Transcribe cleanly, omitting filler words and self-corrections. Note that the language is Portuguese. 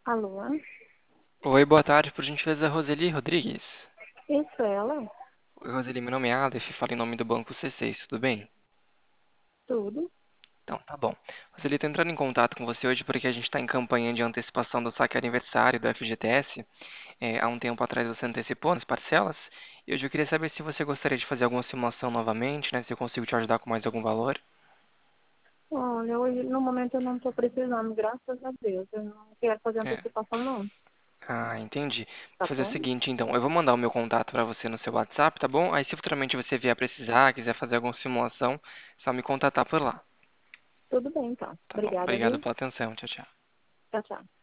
Alô? Oi, boa tarde, por gentileza, Roseli Rodrigues. Isso, é ela? Oi, Roseli, meu nome é Aleph, falo em nome do Banco C6, tudo bem? Tudo? Então, tá bom. Roseli, tô entrando em contato com você hoje porque a gente está em campanha de antecipação do saque aniversário do FGTS. Há um tempo atrás você antecipou nas parcelas, e hoje eu queria saber se você gostaria de fazer alguma simulação novamente, né? Se eu consigo te ajudar com mais algum valor. Olha, hoje no momento eu não estou precisando, graças a Deus. Eu não quero fazer É. antecipação, não. Ah, entendi. Vou Tá fazer o bom? seguinte, então. Eu vou mandar o meu contato para você no seu WhatsApp, tá bom? Aí, se futuramente você vier precisar, quiser fazer alguma simulação, é só me contatar por lá. Tudo bem, então. Tá bom. Obrigada, Obrigado viu? pela atenção. Tchau, tchau. Tchau, tchau.